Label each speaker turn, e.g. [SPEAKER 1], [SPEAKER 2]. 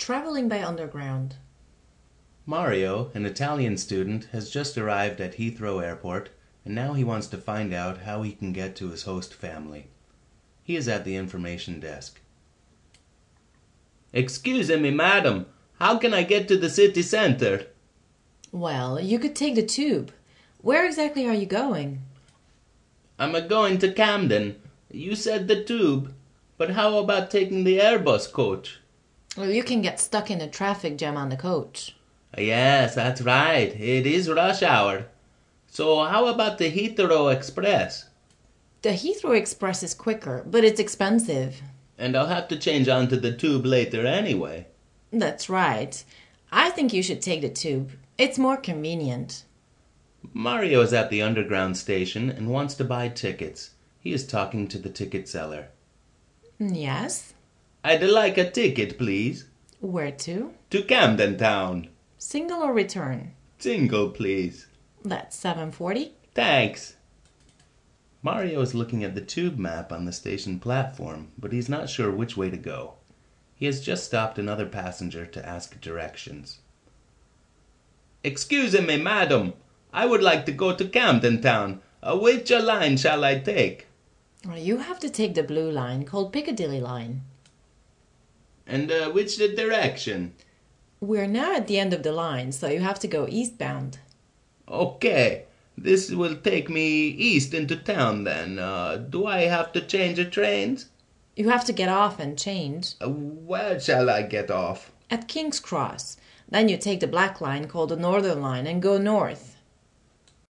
[SPEAKER 1] Traveling by underground.
[SPEAKER 2] Mario, an Italian student, has just arrived at Heathrow Airport, and now he wants to find out how he can get to his host family. He is at the information desk.
[SPEAKER 3] Excuse me, madam. How can I get to the city center?
[SPEAKER 1] Well, you could take the tube. Where exactly are you going?
[SPEAKER 3] I'm a-going to Camden. You said the tube. But how about taking the Airbus coach?
[SPEAKER 1] Well, you can get stuck in a traffic jam on the coach.
[SPEAKER 3] Yes, that's right. It is rush hour. So how about the Heathrow Express?
[SPEAKER 1] The Heathrow Express is quicker, but it's expensive.
[SPEAKER 3] And I'll have to change onto the tube later anyway.
[SPEAKER 1] That's right. I think you should take the tube. It's more convenient.
[SPEAKER 2] Mario is at the underground station and wants to buy tickets. He is talking to the ticket seller.
[SPEAKER 1] Yes?
[SPEAKER 3] I'd like a ticket, please.
[SPEAKER 1] Where to?
[SPEAKER 3] To Camden Town.
[SPEAKER 1] Single or return?
[SPEAKER 3] Single, please.
[SPEAKER 1] That's $7.40.
[SPEAKER 3] Thanks.
[SPEAKER 2] Mario is looking at the tube map on the station platform, but he's not sure which way to go. He has just stopped another passenger to ask directions.
[SPEAKER 3] Excuse me, madam. I would like to go to Camden Town. Which line shall I take?
[SPEAKER 1] You have to take the blue line, called Piccadilly Line.
[SPEAKER 3] And which the direction?
[SPEAKER 1] We're now at the end of the line, so you have to go eastbound.
[SPEAKER 3] Okay. This will take me east into town then. Do I have to change the trains?
[SPEAKER 1] You have to get off and change.
[SPEAKER 3] Where shall I get off?
[SPEAKER 1] At King's Cross. Then you take the black line, called the Northern Line, and go north.